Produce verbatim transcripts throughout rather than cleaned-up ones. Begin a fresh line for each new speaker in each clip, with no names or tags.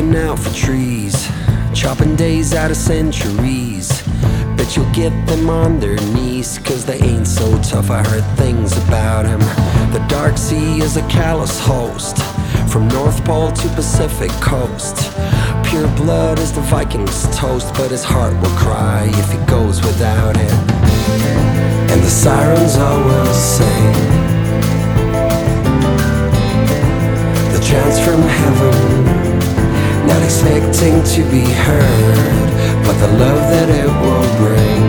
looking out for trees, chopping days out of centuries. Bet you'll get them on their knees, cause they ain't so tough. I heard things about him. The dark sea is a callous host, from North Pole to Pacific coast. Pure blood is the Viking's toast, but his heart will cry if he goes without it. And the sirens all will sing the chants from heaven, not expecting to be heard, but the love that it will bring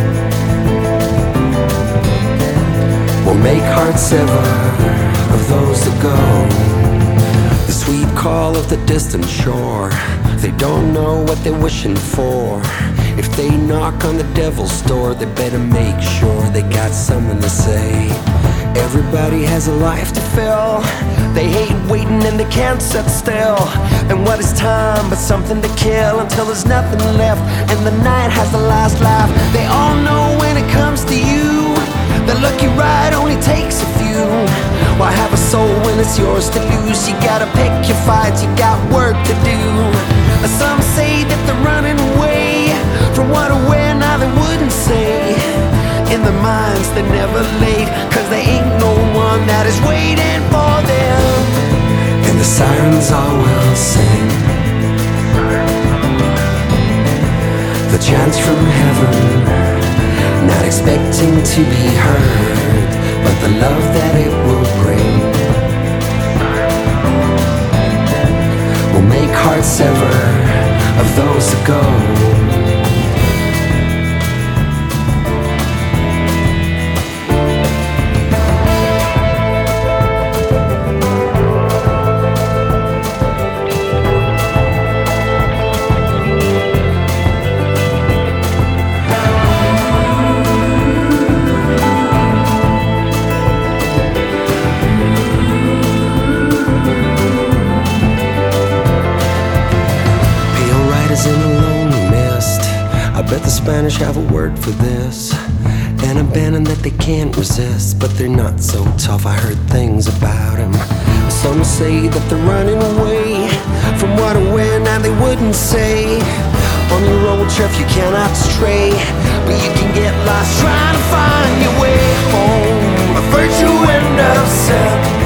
will make hearts sever of those that go. The sweet call of the distant shore, they don't know what they're wishing for. If they knock on the devil's door, they better make sure they got something to say. Everybody has a life to fill, they hate waiting and they can't sit still. And what is time but something to kill until there's nothing left and the night has the last laugh. They all know when it comes to you, the lucky ride only takes a few. Why have a soul when it's yours to lose? You gotta pick your fights, you got work to do. Some say that they're running away from what or where, now they wouldn't say. In their minds they're never late, cause there ain't no one that is waiting for them. And the sirens all will sing the chants from heaven, not expecting to be heard, but the love that it will bring will make hearts sever of those that go. In a lonely mist, I bet the Spanish have a word for this. An abandon that they can't resist, but they're not so tough. I heard things about him. Some say that they're running away from what or where, now they wouldn't say. On your own turf you cannot stray, but you can get lost trying to find your way home. A virtue end of sin,